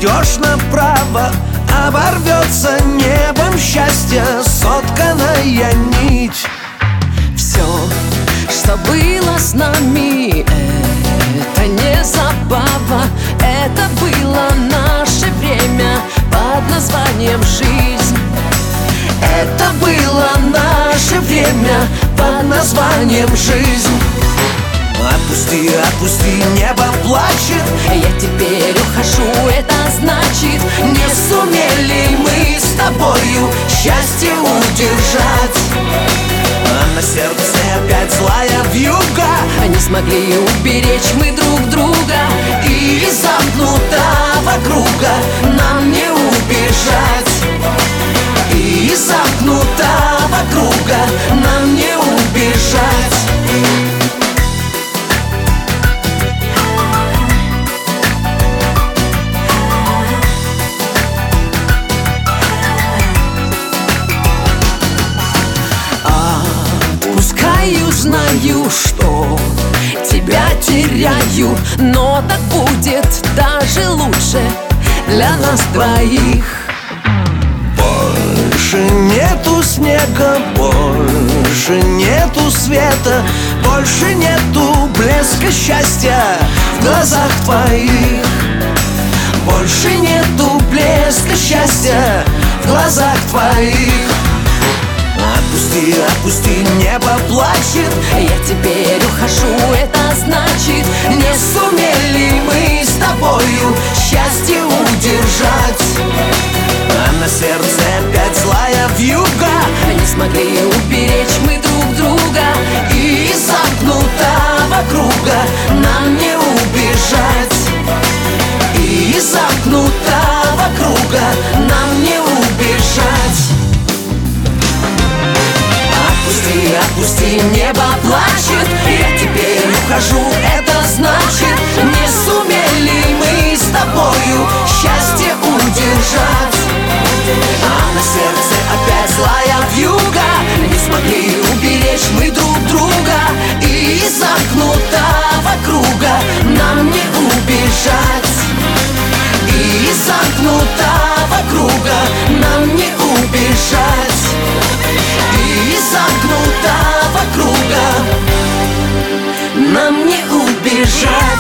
пойдешь направо, оборвется небом счастья сотканная нить. Все, что было с нами, это не забава, это было наше время под названием жизнь. Это было наше время под названием жизнь. Отпусти, отпусти, небо плачет. Я теперь ухожу, это значит, не сумели мы с тобою счастье удержать. А на сердце опять злая вьюга. не смогли уберечь мы друг друга. И из замкнутого круга нам не убежать. И из замкнутого круга нам не убежать. Отпускаю, знаю, что тебя теряю, но так будет даже лучше для нас двоих. Больше нету снега, больше нету света, больше нету блеска счастья в глазах твоих. Больше нету блеска счастья в глазах твоих. Отпусти, отпусти, небо плачет. Я теперь ухожу, это значит, не сумели мы с тобою счастье удержать. А на сердце опять злая вьюга. не смогли уберечь мы друг друга. И из замкнутого круга нам не убежать. И из замкнутого круга нам не убежать. Отпусти, отпусти, небо плачет. Я теперь ухожу, это значит, не сумели мы с тобою счастье удержать. А на сердце опять злая вьюга. Не смогли уберечь мы друг друга. И из замкнутого круга нам не убежать. И из замкнутого круга нам не убежать. И из замкнутого круга нам не убежать.